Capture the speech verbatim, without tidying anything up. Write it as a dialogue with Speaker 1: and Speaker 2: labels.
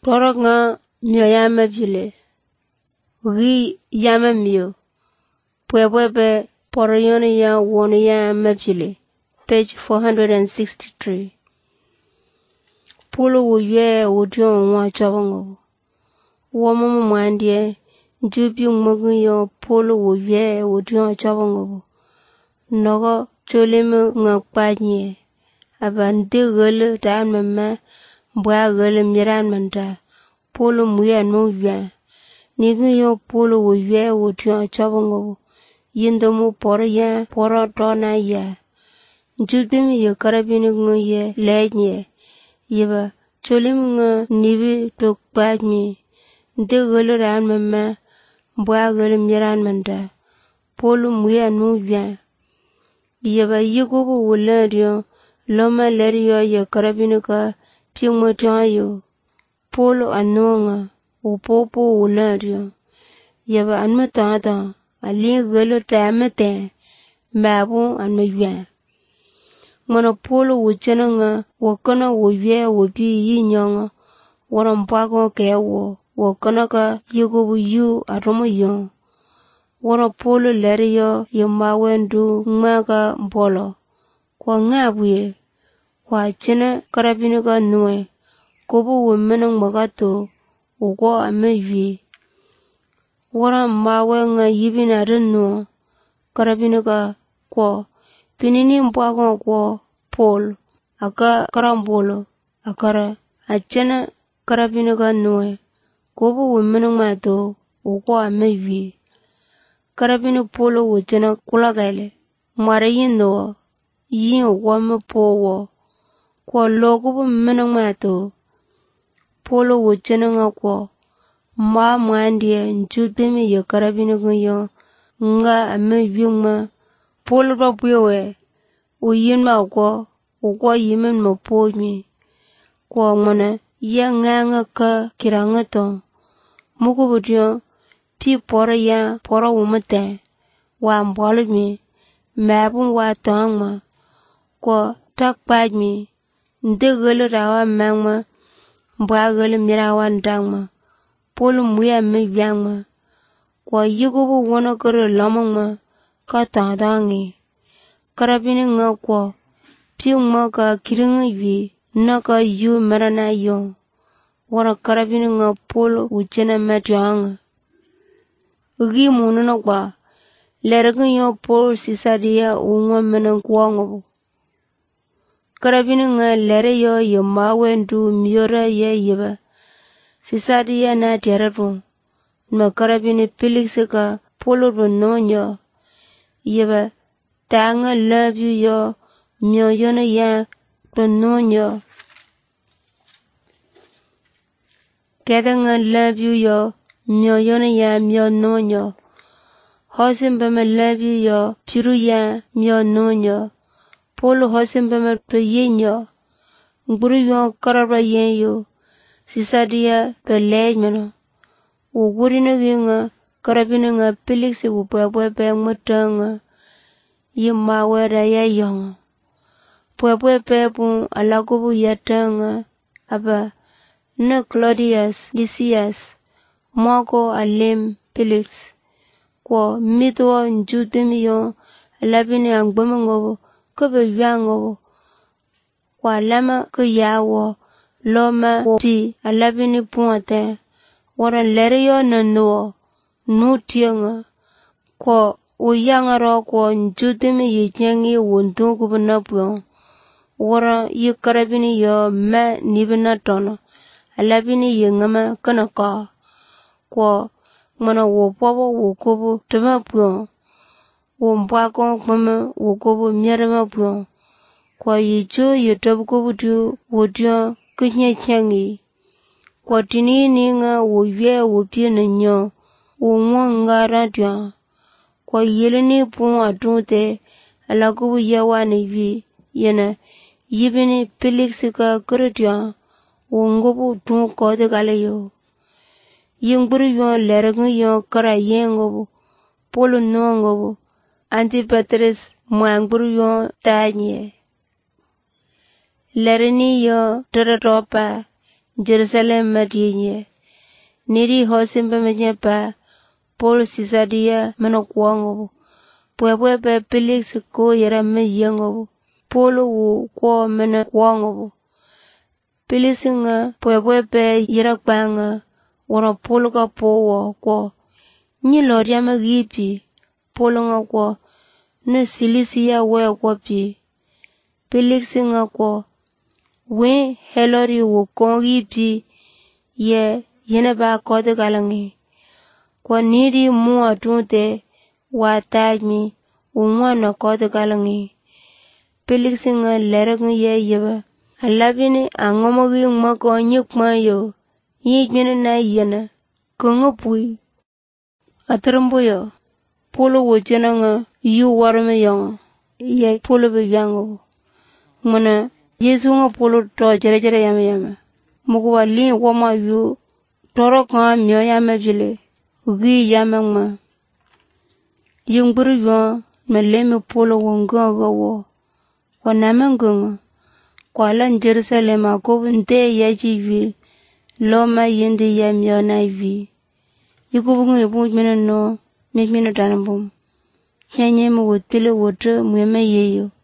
Speaker 1: Torok nga myo yama vile. Ri yama myo. Pwebwebe poroyono ya wono yama vile. Page four sixty-three. Pulu wuye wudiyo nwa chabongo. Womo mwandye njubi mwagu yo pulu wuye wudiyo chabongo. Nogo cholemu nga kpanye. Aba ndi gele daan mama mbwa gele miran manda. Pulu muya nuya. Nigu yo pulu wuye wudiyo chabongo. Yindomu poro ya poro dona ya. Njubi mi yo karabini ngu ye lenye. Yiba cholemu nga nibi tok kpanye. Ndi gele daan mama mbwa gele miran manda. Pulu muya nuya. Yaba yigubu wuladyo. Loma leriyo ya karabini ka pingmotayo. Pulu anonga. Upopo wuladyo. Yaba anmatata. Ali gele tamate. Mabu anmayuan. Mwana pulu wuchana nga. Wakana wuye wubi yinyanga. Warampago kewo. Wakana ka yigubu yu atomo yon. Wara pulu leriyo yamawendu ngmaga mbolo. Kwa ngabwe. Kwa chene karabini ka nue. Kubu wumene ngmagato. Ugo amewi. Wara mawe nga yibina rinu. Karabini ka kwa. Pinini mpago kwa pol. Aka karambolo. Akara. Achene karabini ka nue. Kubu wumene ngmato. Ugo amewi. Karabini polo wuchena kulagale. Mware yino. Yin wame powo. Kwa logubu mmene ngmato. Polo wuchena nga kwa. Ma mwandye njubimi ya karabini kunyo. Nga amewi ngma. Polo babwewe. Uyin ma kwa. Ugo yimen ma pojmi. Kwa ngwana. Ya nga nga ka kirangato. Mugubu diyo. Pi poro ya poro wumate. Wa mbolimi. Mabun wa tangma. Kwa takpajmi. Nde gele rawa mangma. Mbwa gele mirawa ndangma. Pulu muya mewyangma. Kwa yigubu wana kare lamangma. Ka tangdangi. Karabini nga kwa. Pi ngma ka kiringi yu. Na ka yu marana yon. Wara karabini nga pulu uchena matyanga. Ugi munu na kwa. Lergen yo polo sisadiya ungwa menen kuwangobu. Karabini nga lere yo yo mawendu miyora ye yiba. Sisadiya na tiyaratu. Ma karabini pilisika polo runonyo. Yiba tanga love you yo miyoyona ya runonyo. Keda nga love you yo miyoyona ya miyononyo. Hosimbeme love you yo piru ya miyononyo. Polo hosimbeme to yenyo. Ngburu yo karabra yenyo. Sisadiya to lejmeno. Ugurina nga karabina nga piliksi upwepwepe ngmutanga. Yimawera ya yonga. Pwepwepe pu alakubu yatanga. Aba na Claudius Lysias. Mwako alim piliksi. Kwa mitwa njutimi yo. Alabini angbamangobo. Kube yangobo. Kwa lama kuyawo. Loma di alabini puwate. Wara lere yo nanuwa. Nutianga. Kwa uyangaro kwa njutimi yichengi wuntungu bunapyo. Wara yikarabini yo ma nibina tono. Alabini yingama kanaka. Kwa mana wopobo wokobo tumapyo. Wompwako kwame wokobo myaramapyo. Kwa yicho yitabukobu tu wotyo kinye changi. Kwa tinini nga woye wopye na nyo. Wongwa nga ratya. Kwa yelini pun atunte. Alakubu yawane vi. Yana yibini piliksika kuratya. Wongobu tun kode kale yo. Yingburu yo lergen yo kara yengobu. Polo nongobu. Antipatris mwangburu yo tanye. Lerini yo teratopa. Jerusalem madinye. Niri hosimbe menye pa Paul Caesarea meno kuango. Pwepwe pe Felix ko yera me yengo. Paul wu ko meno kuango. Felix nga pwepwe pe yera kwanga. Wana Paul ka po wo ko. Nyi loria ma gipi. Paul nga ko. Ne Silisia we ko pi. Felix nga ko. We helori wu kongi pi. Ye yene ba kote kalangi. Kwa niri mua tunte wa tajmi umwa na kote kalangi. Felix nga lerek ye yeba. Alabini angomogi ngmako nyikma yo. Yijmine na yena. Kongo pui. Atarambo yo. Polo wajena nga yu warme yongo. Ye polo bebiango. Mwana Yesu nga polo to jere jere yame yame. Mugwa li wama yu. Toro kwa myo yame vile. Ugi yame ngma. Yungburu yuwa meleme polo wonga gawo. Kwa name ngunga. Kwa lan Jerusalem ako nte yaji vi. Loma yindi ya myo na vi. Yukubungu yubu jmena no. Nijmena tanambum. Chanye mu wotile wote mweme yeyo.